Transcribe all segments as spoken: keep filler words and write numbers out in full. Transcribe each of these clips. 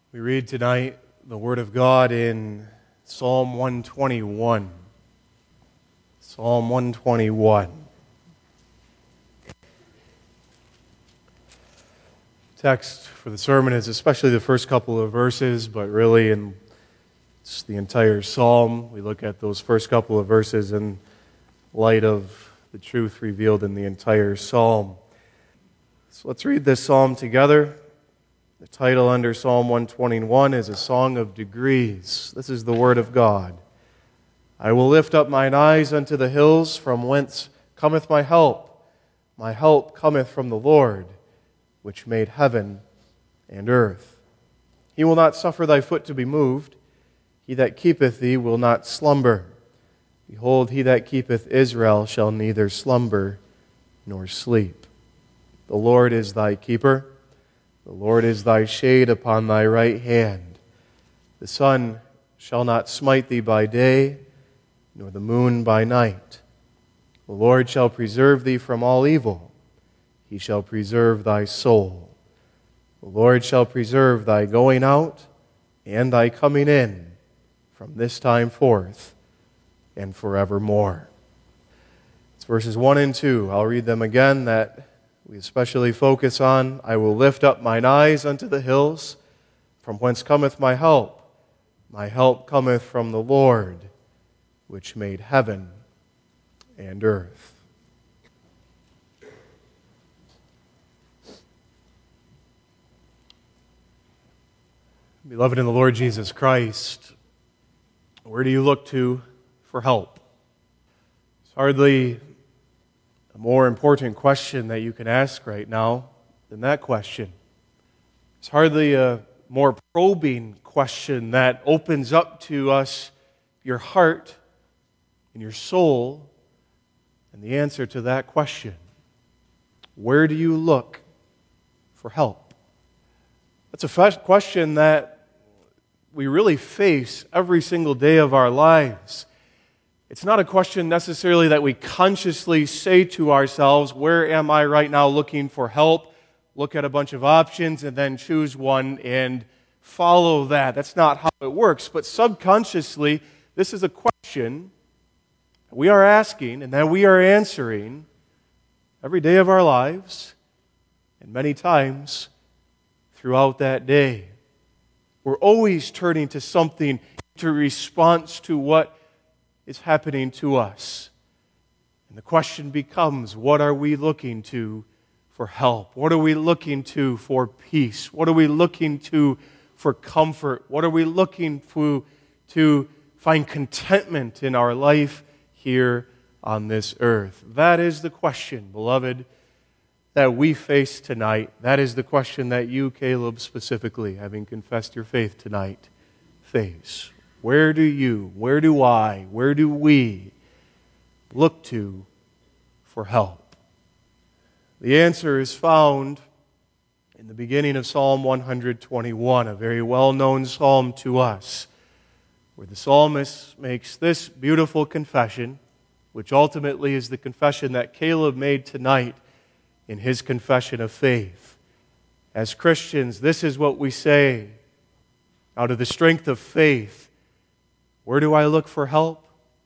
We read tonight the Word of God in Psalm one twenty-one. Psalm one twenty-one. Text for the sermon is especially the first couple of verses, but really in it's the entire psalm. We look at those first couple of verses in light of the truth revealed in the entire psalm. So let's read this psalm together. The title under Psalm one twenty-one is A Song of Degrees. This is the Word of God. I will lift up mine eyes unto the hills, from whence cometh my help. My help cometh from the Lord, which made heaven and earth. He will not suffer thy foot to be moved. He that keepeth thee will not slumber. Behold, he that keepeth Israel shall neither slumber nor sleep. The Lord is thy keeper. The Lord is thy shade upon thy right hand. The sun shall not smite thee by day, nor the moon by night. The Lord shall preserve thee from all evil. He shall preserve thy soul. The Lord shall preserve thy going out and thy coming in from this time forth and forevermore. It's verses one and two. I'll read them again, that we especially focus on. I will lift up mine eyes unto the hills, from whence cometh my help. My help cometh from the Lord, which made heaven and earth. Beloved in the Lord Jesus Christ, where do you look to for help? It's hardly a more important question that you can ask right now than that question. It's hardly a more probing question that opens up to us your heart and your soul, and the answer to that question: where do you look for help? That's a question that we really face every single day of our lives. It's not a question necessarily that we consciously say to ourselves, where am I right now looking for help? Look at a bunch of options and then choose one and follow that. That's not how it works. But subconsciously, this is a question we are asking and that we are answering every day of our lives, and many times throughout that day. We're always turning to something to response to what is happening to us. And the question becomes, what are we looking to for help? What are we looking to for peace? What are we looking to for comfort? What are we looking to, to find contentment in our life here on this earth? That is the question, beloved, that we face tonight. That is the question that you, Caleb, specifically, having confessed your faith tonight, face. Where do you, where do I, where do we look to for help? The answer is found in the beginning of Psalm one twenty-one, a very well-known psalm to us, where the psalmist makes this beautiful confession, which ultimately is the confession that Caleb made tonight in his confession of faith. As Christians, this is what we say out of the strength of faith. Where do I look for help?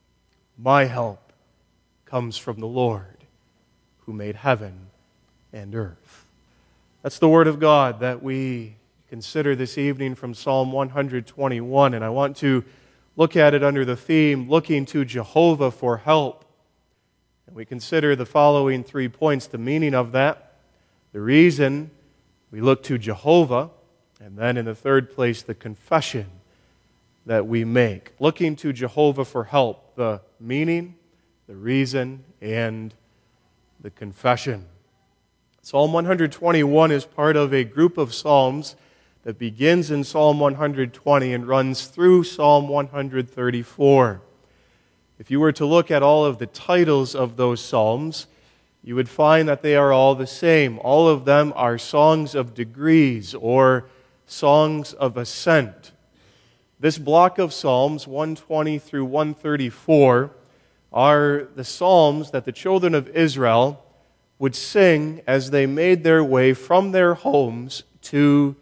My help comes from the Lord, who made heaven and earth. That's the Word of God that we consider this evening from Psalm one twenty-one, and I want to look at it under the theme, looking to Jehovah for help. And we consider the following three points: the meaning of that, the reason we look to Jehovah, and then in the third place, the confession that we make. Looking to Jehovah for help, the meaning, the reason, and the confession. Psalm one twenty-one is part of a group of psalms that begins in Psalm one twenty and runs through Psalm one thirty-four. If you were to look at all of the titles of those psalms, you would find that they are all the same. All of them are songs of degrees or songs of ascent. This block of psalms, one twenty through one thirty-four, are the psalms that the children of Israel would sing as they made their way from their homes to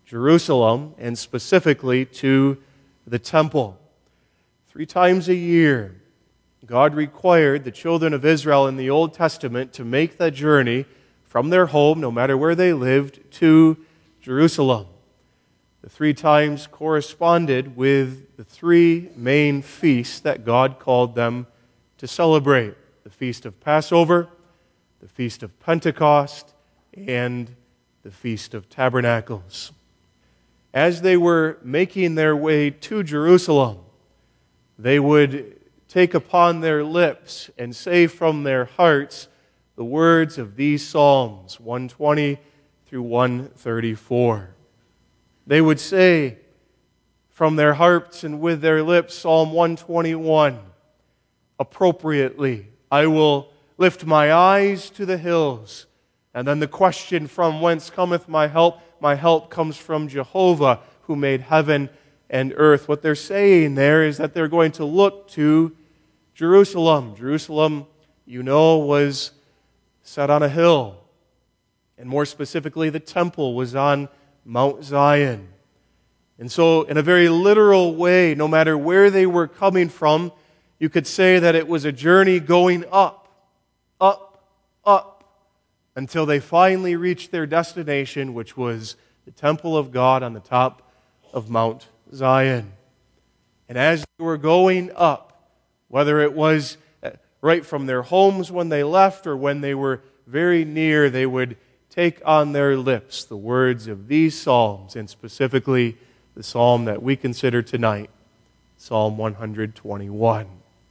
Jerusalem, and specifically to the temple. Three times a year, God required the children of Israel in the Old Testament to make the journey from their home, no matter where they lived, to Jerusalem. The three times corresponded with the three main feasts that God called them to celebrate: the Feast of Passover, the Feast of Pentecost, and the Feast of Tabernacles. As they were making their way to Jerusalem, they would take upon their lips and say from their hearts the words of these Psalms, one twenty through one thirty-four. They would say from their hearts and with their lips Psalm one twenty-one, appropriately, I will lift my eyes to the hills. And then the question, from whence cometh my help? My help comes from Jehovah, who made heaven and earth. What they're saying there is that they're going to look to Jerusalem. Jerusalem, you know, was set on a hill. And more specifically, the temple was on Mount Zion. And so, in a very literal way, no matter where they were coming from, you could say that it was a journey going up, up, up, until they finally reached their destination, which was the temple of God on the top of Mount Zion. And as they were going up, whether it was right from their homes when they left or when they were very near, they would take on their lips the words of these psalms, and specifically the psalm that we consider tonight, Psalm one twenty-one.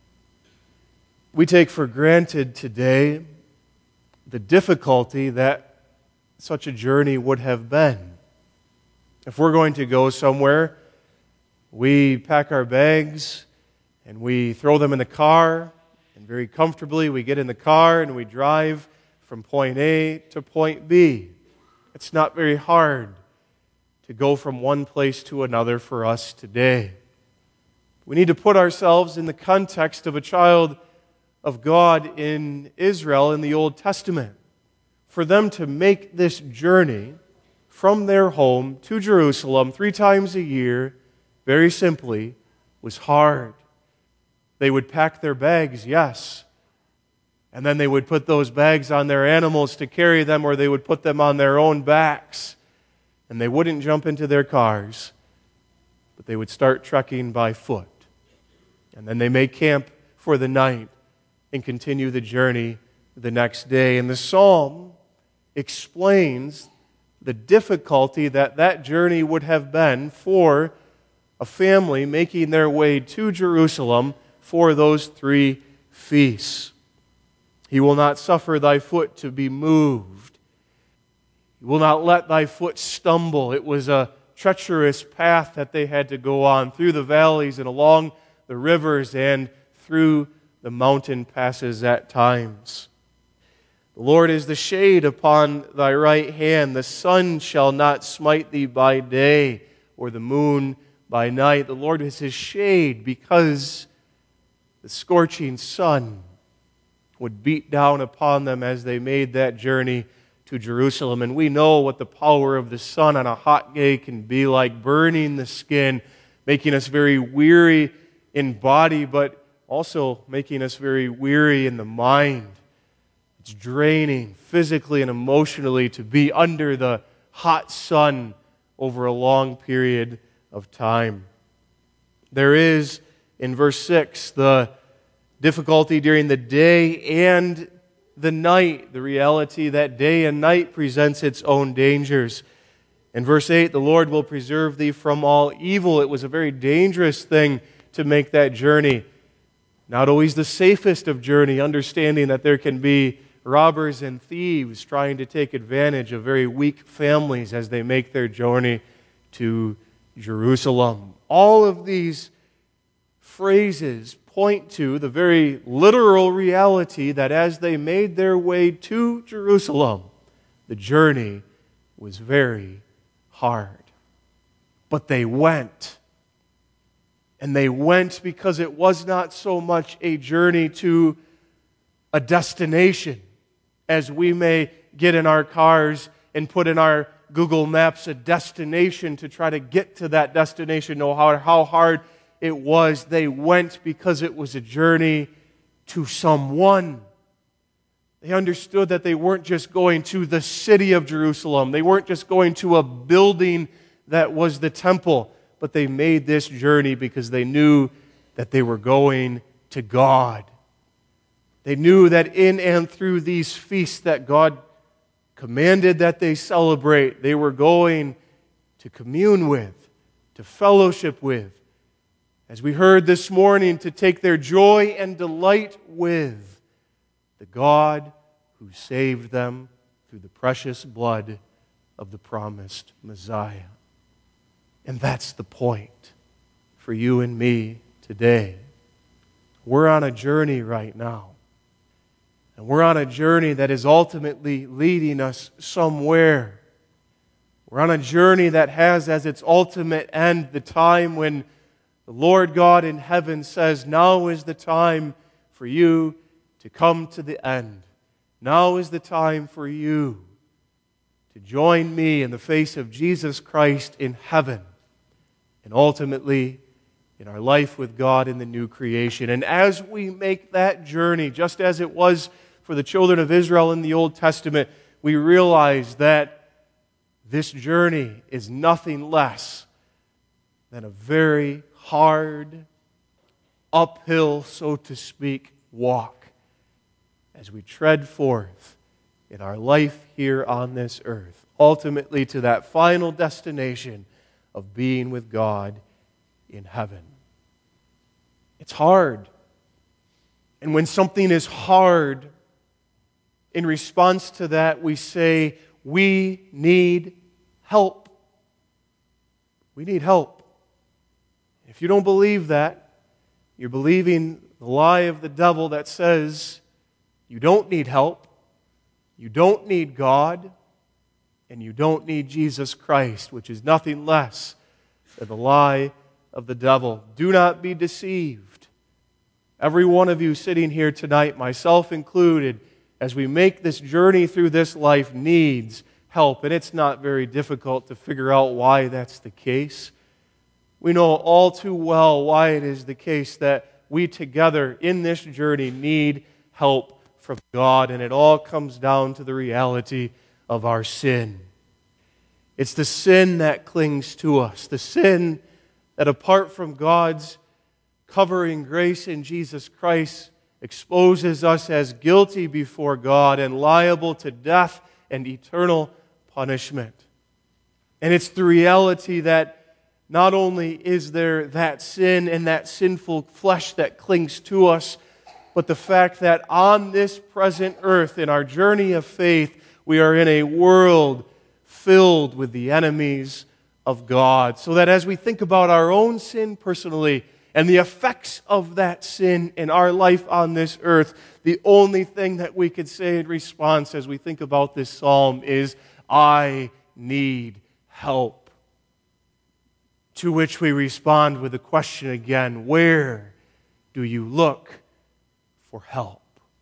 We take for granted today the difficulty that such a journey would have been. If we're going to go somewhere, we pack our bags and we throw them in the car, and very comfortably we get in the car and we drive from point A to point B. It's not very hard to go from one place to another for us today. We need to put ourselves in the context of a child of God in Israel in the Old Testament. For them to make this journey from their home to Jerusalem three times a year, very simply, was hard. They would pack their bags, yes, and then they would put those bags on their animals to carry them, or they would put them on their own backs. And they wouldn't jump into their cars, but they would start trekking by foot. And then they may camp for the night and continue the journey the next day. And the psalm explains the difficulty that that journey would have been for a family making their way to Jerusalem for those three feasts. He will not suffer thy foot to be moved. He will not let thy foot stumble. It was a treacherous path that they had to go on through the valleys and along the rivers and through the mountain passes at times. The Lord is the shade upon thy right hand. The sun shall not smite thee by day, or the moon by night. The Lord is his shade, because the scorching sun would beat down upon them as they made that journey to Jerusalem. And we know what the power of the sun on a hot day can be like, burning the skin, making us very weary in body, but also making us very weary in the mind. It's draining physically and emotionally to be under the hot sun over a long period of time. There is, in verse six, the difficulty during the day and the night. The reality that day and night presents its own dangers. In verse eight, the Lord will preserve thee from all evil. It was a very dangerous thing to make that journey. Not always the safest of journey, understanding that there can be robbers and thieves trying to take advantage of very weak families as they make their journey to Jerusalem. All of these phrases point to the very literal reality that as they made their way to Jerusalem, the journey was very hard. But they went. And they went because it was not so much a journey to a destination as we may get in our cars and put in our Google Maps a destination to try to get to that destination, no matter how hard it was. They went because it was a journey to someone. They understood that they weren't just going to the city of Jerusalem. They weren't just going to a building that was the temple, but they made this journey because they knew that they were going to God. They knew that in and through these feasts that God commanded that they celebrate, they were going to commune with, to fellowship with, as we heard this morning, to take their joy and delight with the God who saved them through the precious blood of the promised Messiah. And that's the point for you and me today. We're on a journey right now. And we're on a journey that is ultimately leading us somewhere. We're on a journey that has as its ultimate end the time when the Lord God in heaven says, now is the time for you to come to the end. Now is the time for you to join me in the face of Jesus Christ in heaven, and ultimately in our life with God in the new creation. And as we make that journey, just as it was for the children of Israel in the Old Testament, we realize that this journey is nothing less than a very hard, uphill, so to speak, walk as we tread forth in our life here on this earth, ultimately to that final destination of being with God in heaven. It's hard. And when something is hard, in response to that, we say, we need help. We need help. If you don't believe that, you're believing the lie of the devil that says you don't need help, you don't need God, and you don't need Jesus Christ, which is nothing less than the lie of the devil. Do not be deceived. Every one of you sitting here tonight, myself included, as we make this journey through this life, needs help. And it's not very difficult to figure out why that's the case. We know all too well why it is the case that we together in this journey need help from God. And it all comes down to the reality of our sin. It's the sin that clings to us. The sin that apart from God's covering grace in Jesus Christ exposes us as guilty before God and liable to death and eternal punishment. And it's the reality that not only is there that sin and that sinful flesh that clings to us, but the fact that on this present earth, in our journey of faith, we are in a world filled with the enemies of God. So that as we think about our own sin personally and the effects of that sin in our life on this earth, the only thing that we could say in response as we think about this psalm is, I need help. To which we respond with the question again, where do you look for help?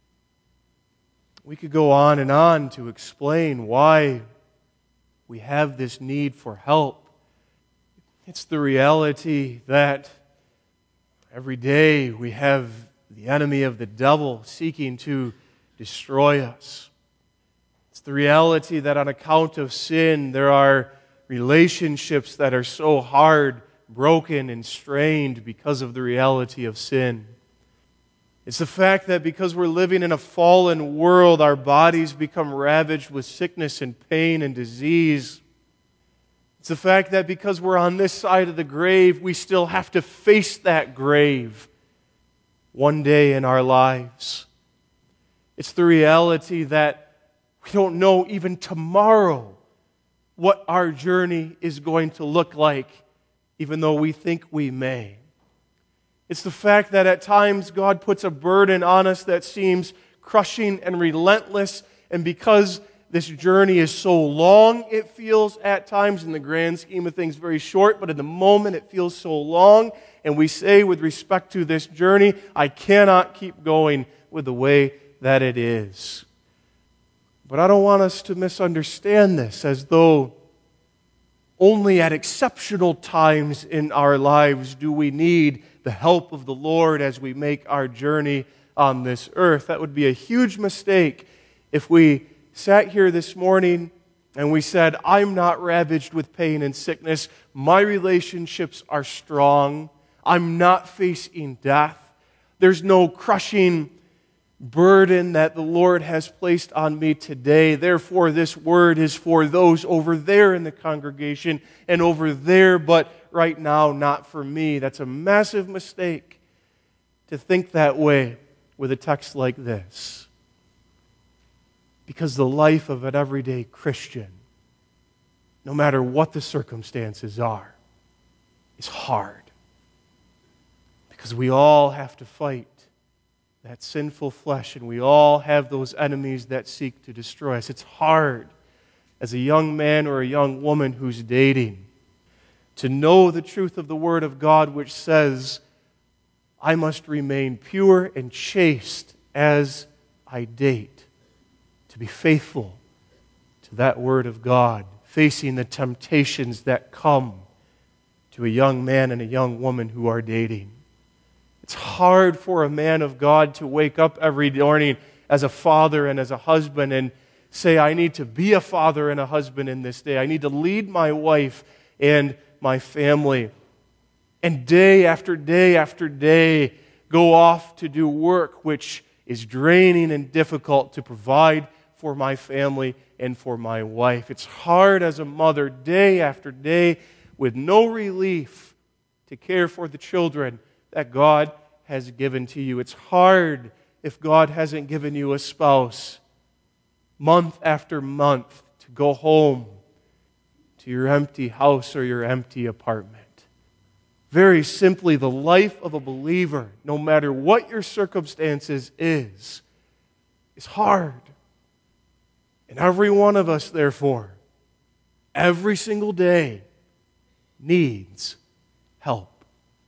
We could go on and on to explain why we have this need for help. It's the reality that every day we have the enemy of the devil seeking to destroy us. It's the reality that on account of sin, there are relationships that are so hard, broken, and strained because of the reality of sin. It's the fact that because we're living in a fallen world, our bodies become ravaged with sickness and pain and disease. It's the fact that because we're on this side of the grave, we still have to face that grave one day in our lives. It's the reality that we don't know even tomorrow what our journey is going to look like, even though we think we may. It's the fact that at times God puts a burden on us that seems crushing and relentless, and because this journey is so long, it feels at times, in the grand scheme of things, very short, but in the moment it feels so long, and we say with respect to this journey, I cannot keep going with the way that it is. But I don't want us to misunderstand this as though Only at exceptional times in our lives do we need the help of the Lord as we make our journey on this earth. That would be a huge mistake if we sat here this morning and we said, I'm not ravaged with pain and sickness. My relationships are strong. I'm not facing death. There's no crushing burden that the Lord has placed on me today. Therefore, this word is for those over there in the congregation and over there, but right now, not for me. That's a massive mistake to think that way with a text like this. Because the life of an everyday Christian, no matter what the circumstances are, is hard. Because we all have to fight that sinful flesh, and we all have those enemies that seek to destroy us. It's hard as a young man or a young woman who's dating to know the truth of the Word of God, which says, I must remain pure and chaste as I date, to be faithful to that Word of God, facing the temptations that come to a young man and a young woman who are dating. It's hard for a man of God to wake up every morning as a father and as a husband and say, I need to be a father and a husband in this day. I need to lead my wife and my family. And day after day after day, go off to do work which is draining and difficult to provide for my family and for my wife. It's hard as a mother day after day with no relief to care for the children that God has given to you. It's hard if God hasn't given you a spouse month after month to go home to your empty house or your empty apartment. Very simply, the life of a believer, no matter what your circumstances is, is hard. And every one of us, therefore, every single day needs help.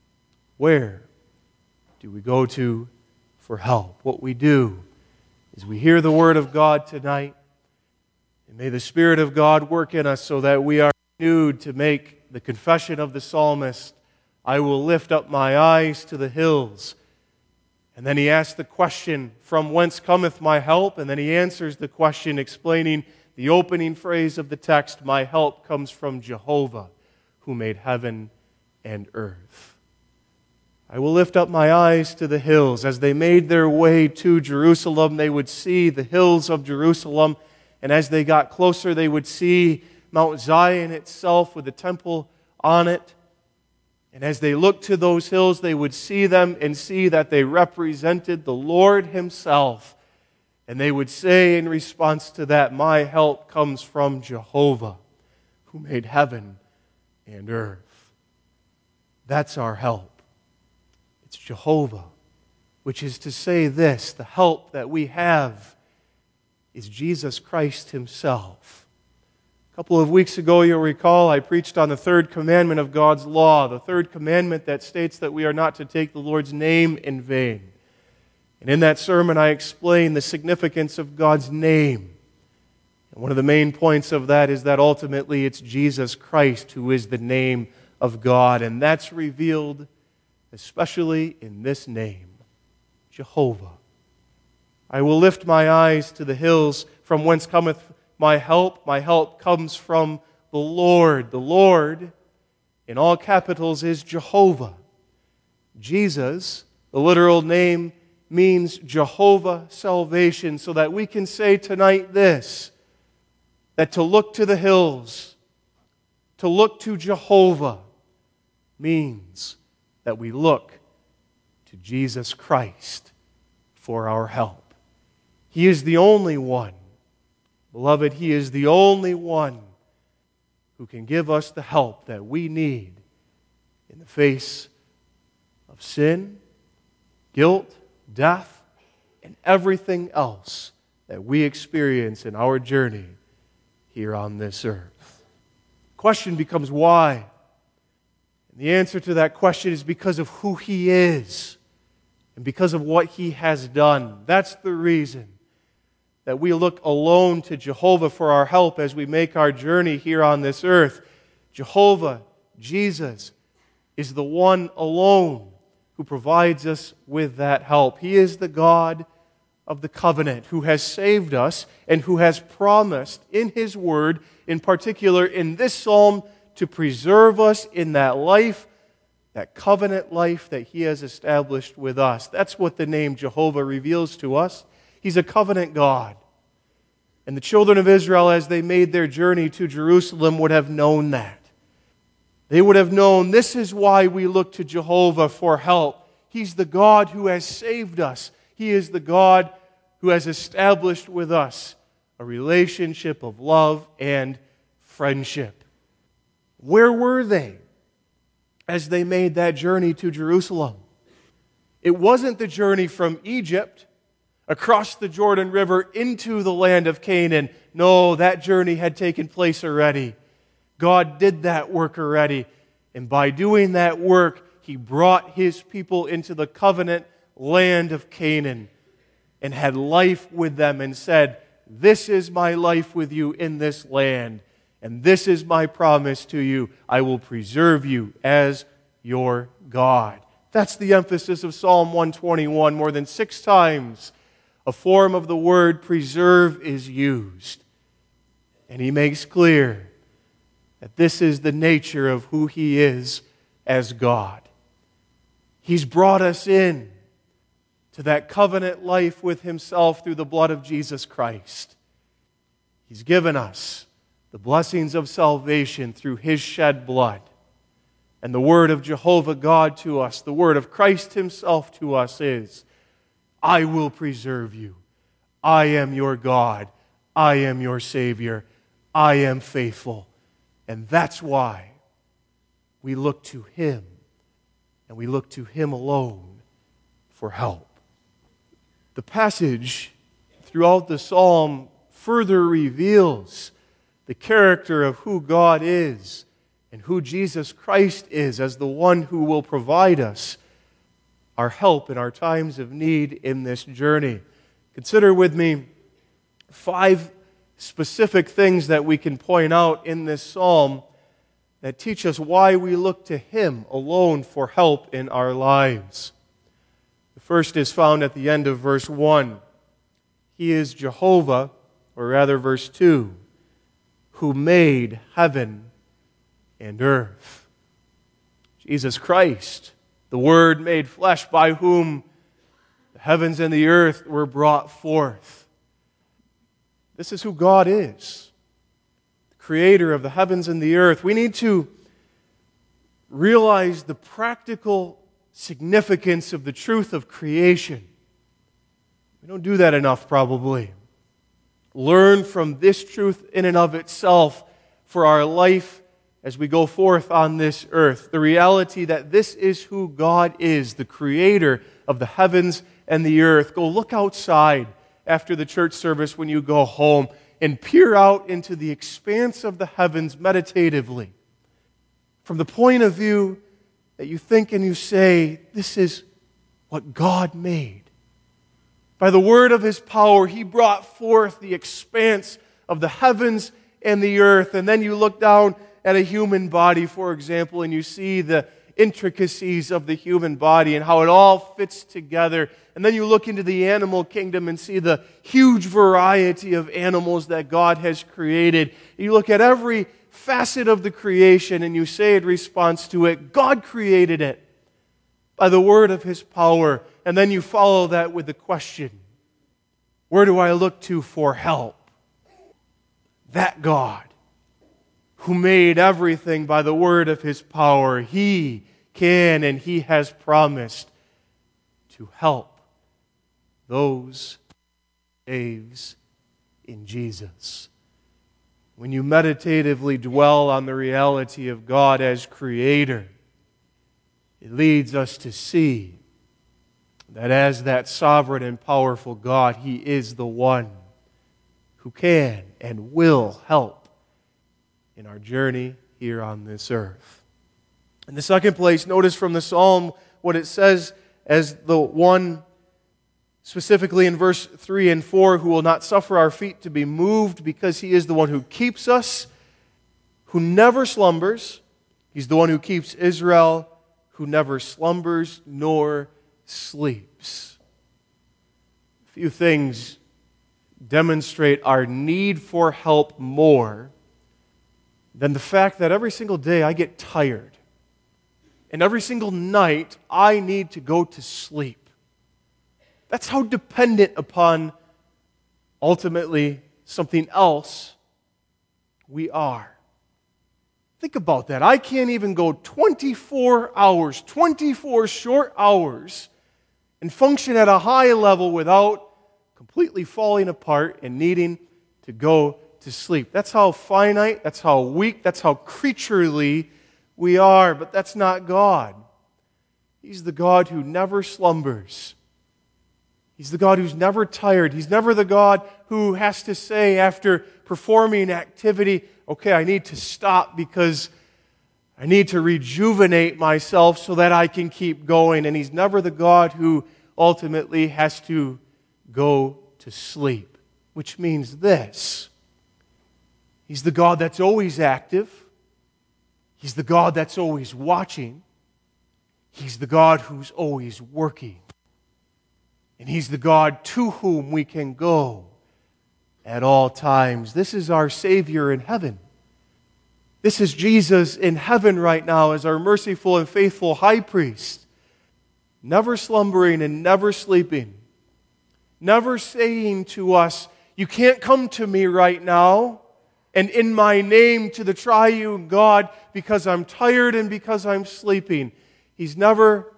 Where do we go to for help? What we do is we hear the Word of God tonight, and may the Spirit of God work in us so that we are renewed to make the confession of the psalmist, I will lift up my eyes to the hills. And then he asks the question, from whence cometh my help? And then he answers the question explaining the opening phrase of the text, my help comes from Jehovah, who made heaven and earth. I will lift up my eyes to the hills. As they made their way to Jerusalem, they would see the hills of Jerusalem. And as they got closer, they would see Mount Zion itself with the temple on it. And as they looked to those hills, they would see them and see that they represented the Lord Himself. And they would say in response to that, my help comes from Jehovah, who made heaven and earth. That's our help. It's Jehovah, which is to say this, the help that we have is Jesus Christ Himself. A couple of weeks ago, you'll recall, I preached on the third commandment of God's law, the third commandment that states that we are not to take the Lord's name in vain. And in that sermon, I explained the significance of God's name. And one of the main points of that is that ultimately it's Jesus Christ who is the name of God. And that's revealed especially in this name, Jehovah. I will lift my eyes to the hills, from whence cometh my help. My help comes from the Lord. The Lord, in all capitals, is Jehovah. Jesus, the literal name, means Jehovah salvation, so that we can say tonight this, that to look to the hills, to look to Jehovah, means that we look to Jesus Christ for our help. He is the only one. Beloved, He is the only one who can give us the help that we need in the face of sin, guilt, death, and everything else that we experience in our journey here on this earth. The question becomes why? And the answer to that question is because of who He is and because of what He has done. That's the reason that we look alone to Jehovah for our help as we make our journey here on this earth. Jehovah, Jesus, is the one alone who provides us with that help. He is the God of the covenant who has saved us and who has promised in His Word, in particular in this psalm, to preserve us in that life, that covenant life that He has established with us. That's what the name Jehovah reveals to us. He's a covenant God. And the children of Israel, as they made their journey to Jerusalem, would have known that. They would have known this is why we look to Jehovah for help. He's the God who has saved us. He is the God who has established with us a relationship of love and friendship. Where were they as they made that journey to Jerusalem? It wasn't the journey from Egypt across the Jordan River into the land of Canaan. No, that journey had taken place already. God did that work already. And by doing that work, He brought His people into the covenant land of Canaan and had life with them and said, "This is my life with you in this land, and this is my promise to you. I will preserve you as your God." That's the emphasis of Psalm one twenty-one. More than six times, a form of the word preserve is used. And He makes clear that this is the nature of who He is as God. He's brought us in to that covenant life with Himself through the blood of Jesus Christ. He's given us the blessings of salvation through His shed blood. And the word of Jehovah God to us, the word of Christ Himself to us is, "I will preserve you. I am your God. I am your Savior. I am faithful." And that's why we look to Him, and we look to Him alone for help. The passage throughout the psalm further reveals the character of who God is and who Jesus Christ is as the one who will provide us our help in our times of need in this journey. Consider with me five specific things that we can point out in this psalm that teach us why we look to Him alone for help in our lives. The first is found at the end of verse one. He is Jehovah, or rather verse two, who made heaven and earth. Jesus Christ, the Word made flesh, by whom the heavens and the earth were brought forth. This is who God is, the Creator of the heavens and the earth. We need to realize the practical significance of the truth of creation. We don't do that enough, probably. Learn from this truth in and of itself for our life as we go forth on this earth. The reality that this is who God is, the Creator of the heavens and the earth. Go look outside after the church service when you go home and peer out into the expanse of the heavens meditatively. From the point of view that you think and you say, this is what God made. By the word of His power, He brought forth the expanse of the heavens and the earth. And then you look down at a human body, for example, and you see the intricacies of the human body and how it all fits together. And then you look into the animal kingdom and see the huge variety of animals that God has created. You look at every facet of the creation and you say in response to it, God created it by the word of His power. And then you follow that with the question, where do I look to for help? That God who made everything by the word of His power, He can and He has promised to help those saves in Jesus. When you meditatively dwell on the reality of God as Creator, it leads us to see that as that sovereign and powerful God, He is the one who can and will help in our journey here on this earth. In the second place, notice from the psalm what it says as the one, specifically in verse three and four, who will not suffer our feet to be moved, because He is the one who keeps us, who never slumbers. He's the one who keeps Israel, who never slumbers nor sleeps. A few things demonstrate our need for help more than the fact that every single day I get tired. And every single night I need to go to sleep. That's how dependent upon ultimately something else we are. Think about that. I can't even go twenty-four hours, twenty-four short hours, and function at a high level without completely falling apart and needing to go to sleep. That's how finite, that's how weak, that's how creaturely we are. But that's not God. He's the God who never slumbers. He's the God who's never tired. He's never the God who has to say after performing activity, okay, I need to stop because I need to rejuvenate myself so that I can keep going. And He's never the God who ultimately has to go to sleep, which means this. He's the God that's always active. He's the God that's always watching. He's the God who's always working. And He's the God to whom we can go at all times. This is our Savior in heaven. This is Jesus in heaven right now as our merciful and faithful high priest, never slumbering and never sleeping, never saying to us, you can't come to me right now and in my name to the triune God because I'm tired and because I'm sleeping. He's never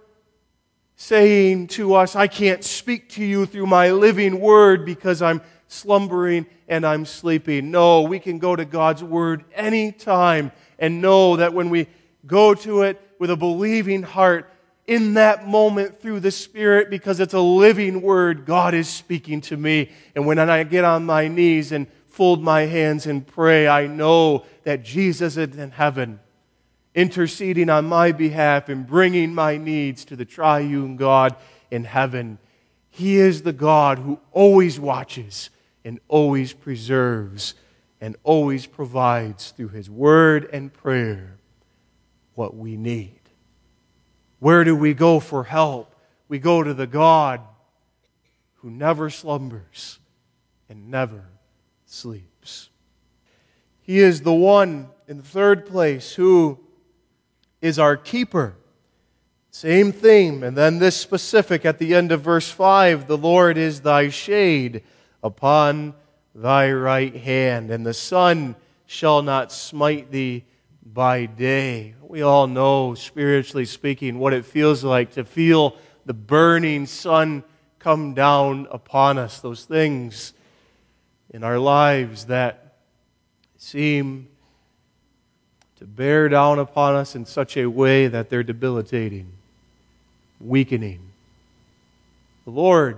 saying to us, I can't speak to you through my living word because I'm slumbering and I'm sleeping. No, we can go to God's word anytime and know that when we go to it with a believing heart, in that moment through the Spirit, because it's a living word, God is speaking to me. And when I get on my knees and fold my hands and pray, I know that Jesus is in heaven, interceding on my behalf and bringing my needs to the triune God in heaven. He is the God who always watches and always preserves and always provides through His word and prayer what we need. Where do we go for help? We go to the God who never slumbers and never sleeps. He is the one, in the third place, who is our keeper. Same theme, and then this specific at the end of verse five, the Lord is thy shade upon thy right hand, and the sun shall not smite thee by day. We all know, spiritually speaking, what it feels like to feel the burning sun come down upon us. Those things in our lives that seem to bear down upon us in such a way that they're debilitating, weakening. The Lord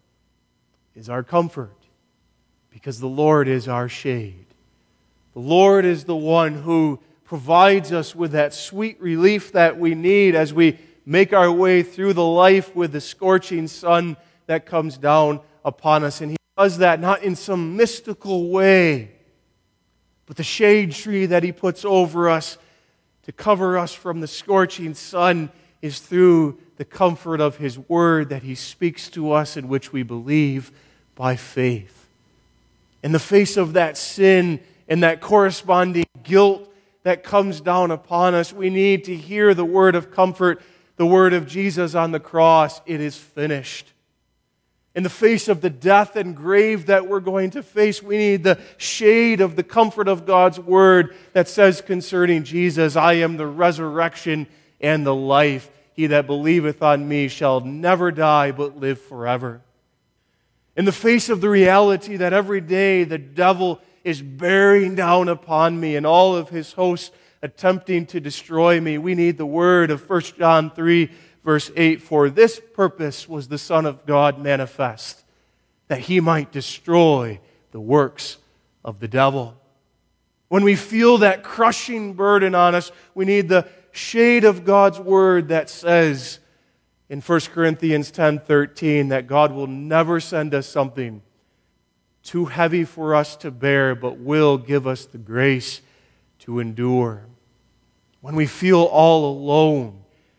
is our comfort because the Lord is our shade. The Lord is the one who provides us with that sweet relief that we need as we make our way through the life with the scorching sun that comes down upon us. And He does that not in some mystical way, but the shade tree that He puts over us to cover us from the scorching sun is through the comfort of His word that He speaks to us, in which we believe by faith. In the face of that sin and that corresponding guilt that comes down upon us, we need to hear the word of comfort, the word of Jesus on the cross. It is finished. In the face of the death and grave that we're going to face, we need the shade of the comfort of God's word that says concerning Jesus, I am the resurrection and the life. He that believeth on me shall never die but live forever. In the face of the reality that every day the devil is bearing down upon me and all of his hosts attempting to destroy me, we need the word of First John three, verse eight. For this purpose was the Son of God manifest, that He might destroy the works of the devil. When we feel that crushing burden on us, we need the shade of God's word that says in First Corinthians ten thirteen that God will never send us something too heavy for us to bear, but will give us the grace to endure. When we feel all alone,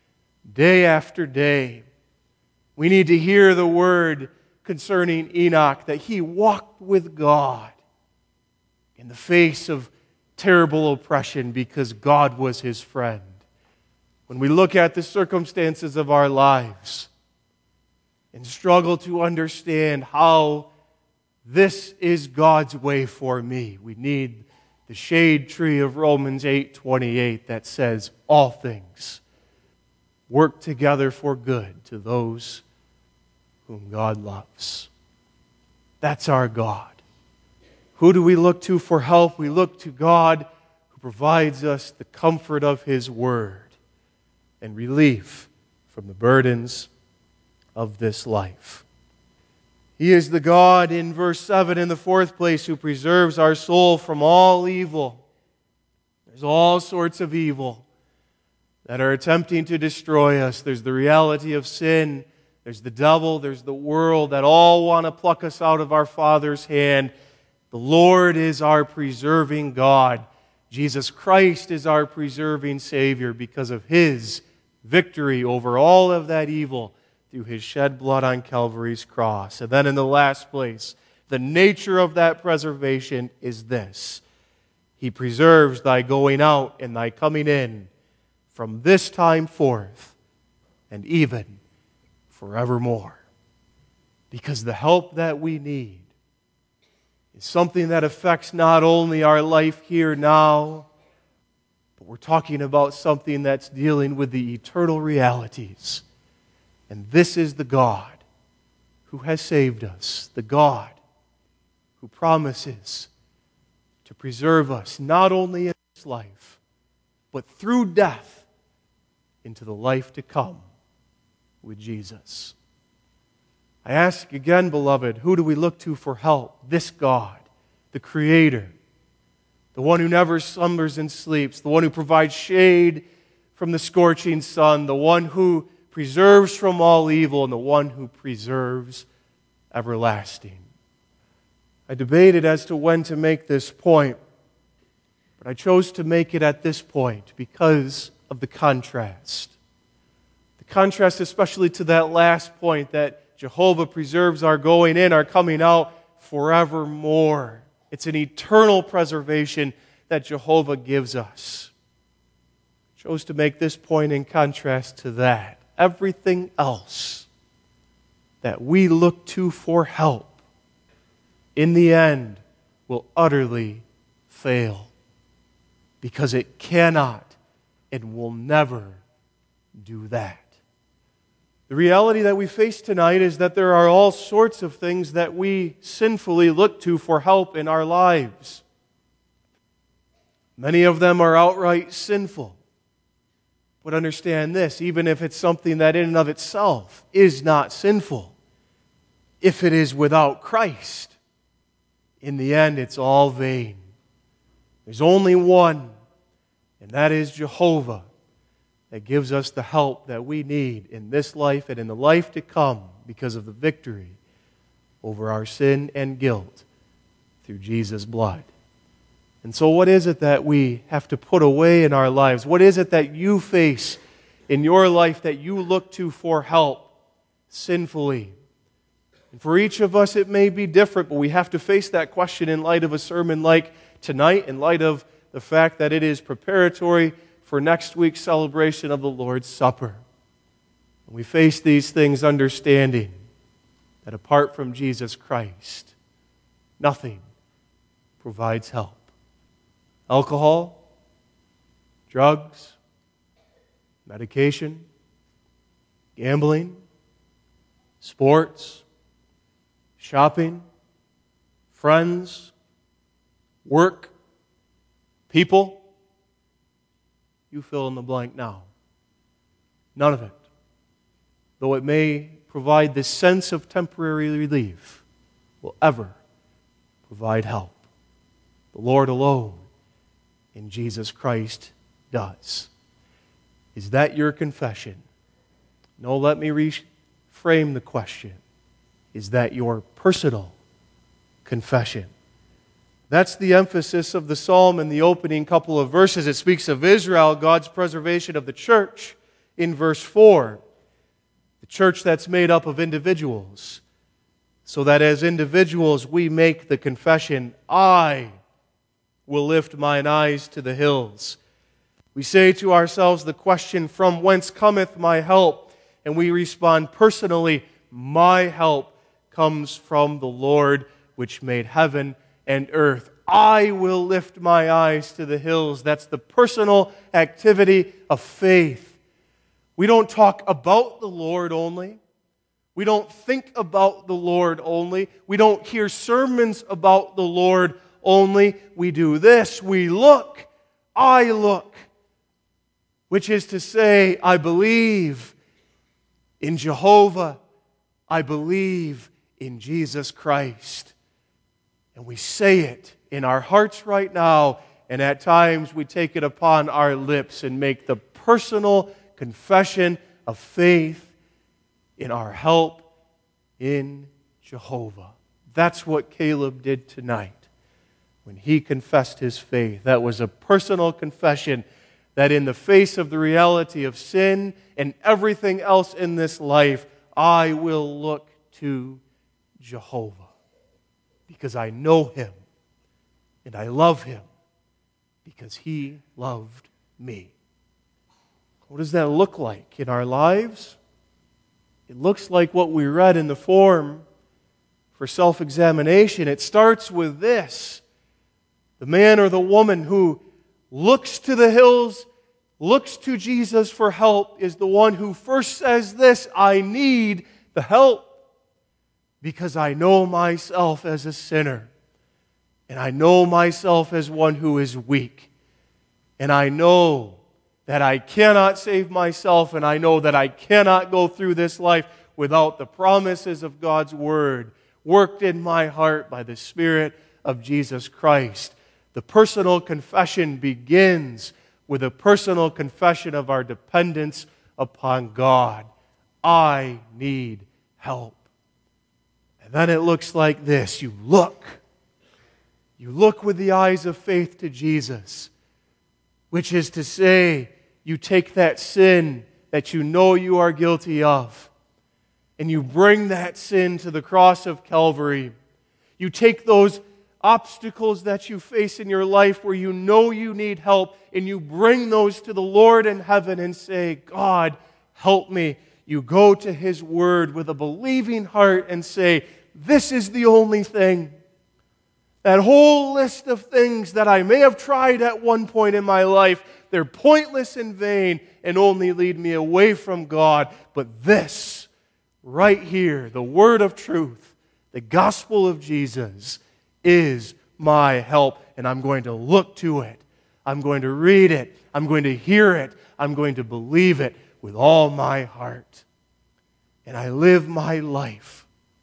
day after day, we need to hear the word concerning Enoch that he walked with God in the face of terrible oppression because God was his friend. When we look at the circumstances of our lives and struggle to understand how this is God's way for me, we need the shade tree of Romans eight twenty-eight that says, all things work together for good to those whom God loves. That's our God. Who do we look to for help? We look to God who provides us the comfort of His Word and relief from the burdens of this life. He is the God, in verse seven, in the fourth place, who preserves our soul from all evil. There's all sorts of evil that are attempting to destroy us. There's the reality of sin. There's the devil. There's the world that all want to pluck us out of our Father's hand. The Lord is our preserving God. Jesus Christ is our preserving Savior because of His victory over all of that evil through His shed blood on Calvary's cross. And then in the last place, the nature of that preservation is this: He preserves thy going out and thy coming in from this time forth and even forevermore. Because the help that we need is something that affects not only our life here now, but we're talking about something that's dealing with the eternal realities. And this is the God who has saved us, the God who promises to preserve us not only in this life, but through death into the life to come with Jesus. I ask again, beloved, who do we look to for help? This God, the Creator, the one who never slumbers and sleeps, the one who provides shade from the scorching sun, the one who preserves from all evil, and the one who preserves everlasting. I debated as to when to make this point, but I chose to make it at this point because of the contrast. The contrast especially to that last point, that Jehovah preserves our going in, our coming out forevermore. It's an eternal preservation that Jehovah gives us. I chose to make this point in contrast to that. Everything else that we look to for help, in the end, will utterly fail, because it cannot and will never do that. The reality that we face tonight is that there are all sorts of things that we sinfully look to for help in our lives. Many of them are outright sinful. But understand this, even if it's something that in and of itself is not sinful, if it is without Christ, in the end it's all vain. There's only one, and that is Jehovah, that gives us the help that we need in this life and in the life to come because of the victory over our sin and guilt through Jesus' blood. And so what is it that we have to put away in our lives? What is it that you face in your life that you look to for help sinfully? And for each of us it may be different, but we have to face that question in light of a sermon like tonight, in light of the fact that it is preparatory for next week's celebration of the Lord's Supper. And we face these things understanding that apart from Jesus Christ, nothing provides help. Alcohol, drugs, medication, gambling, sports, shopping, friends, work, people. You fill in the blank now. None of it, though it may provide this sense of temporary relief, will ever provide help. The Lord alone in Jesus Christ does. Is that your confession? No, let me reframe the question. Is that your personal confession? That's the emphasis of the psalm in the opening couple of verses. It speaks of Israel, God's preservation of the church, in verse four. The church that's made up of individuals. So that as individuals we make the confession, I will lift mine eyes to the hills. We say to ourselves the question, from whence cometh my help? And we respond personally, my help comes from the Lord which made heaven and earth. I will lift my eyes to the hills. That's the personal activity of faith. We don't talk about the Lord only. We don't think about the Lord only. We don't hear sermons about the Lord only. We do this. We look. I look. Which is to say, I believe in Jehovah. I believe in Jesus Christ. And we say it in our hearts right now, and at times we take it upon our lips and make the personal confession of faith in our help in Jehovah. That's what Caleb did tonight when he confessed his faith. That was a personal confession that in the face of the reality of sin and everything else in this life, I will look to Jehovah because I know Him and I love Him because He loved me. What does that look like in our lives? It looks like what we read in the form for self-examination. It starts with this. The man or the woman who looks to the hills, looks to Jesus for help, is the one who first says this, I need the help because I know myself as a sinner. And I know myself as one who is weak. And I know that I cannot save myself, and I know that I cannot go through this life without the promises of God's Word worked in my heart by the Spirit of Jesus Christ. The personal confession begins with a personal confession of our dependence upon God. I need help. And then it looks like this. You look. You look with the eyes of faith to Jesus, which is to say, you take that sin that you know you are guilty of, and you bring that sin to the cross of Calvary. You take those obstacles that you face in your life where you know you need help, and you bring those to the Lord in heaven and say, God, help me. You go to His Word with a believing heart and say, this is the only thing. That whole list of things that I may have tried at one point in my life, they're pointless and vain and only lead me away from God. But this, right here, the Word of truth, the gospel of Jesus, is my help. And I'm going to look to it. I'm going to read it. I'm going to hear it. I'm going to believe it with all my heart. And I live my life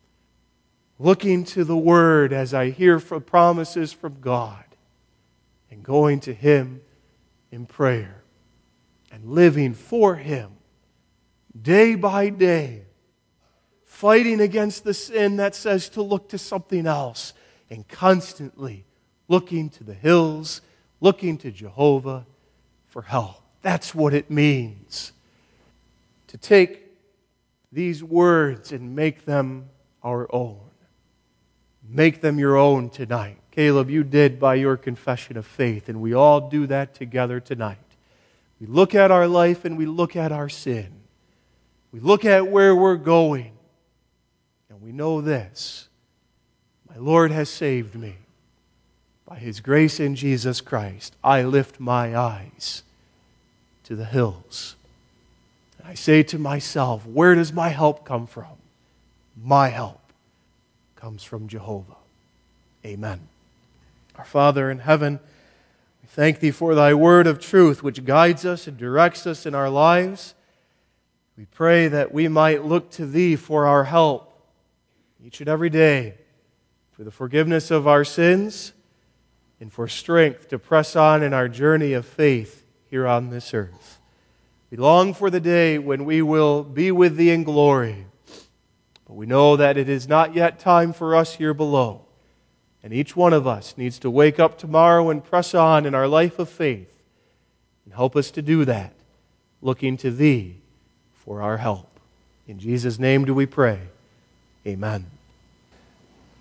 looking to the Word as I hear from promises from God and going to Him in prayer and living for Him day by day, fighting against the sin that says to look to something else and constantly looking to the hills, looking to Jehovah for help. That's what it means to take these words and make them our own. Make them your own tonight. Caleb, you did by your confession of faith, and we all do that together tonight. We look at our life and we look at our sin. We look at where we're going, and we know this. My Lord has saved me. By His grace in Jesus Christ, I lift my eyes to the hills. And I say to myself, where does my help come from? My help comes from Jehovah. Amen. Our Father in heaven, we thank Thee for Thy word of truth which guides us and directs us in our lives. We pray that we might look to Thee for our help each and every day, for the forgiveness of our sins and for strength to press on in our journey of faith here on this earth. We long for the day when we will be with Thee in glory. But we know that it is not yet time for us here below. And each one of us needs to wake up tomorrow and press on in our life of faith. And help us to do that, looking to Thee for our help. In Jesus' name do we pray. Amen.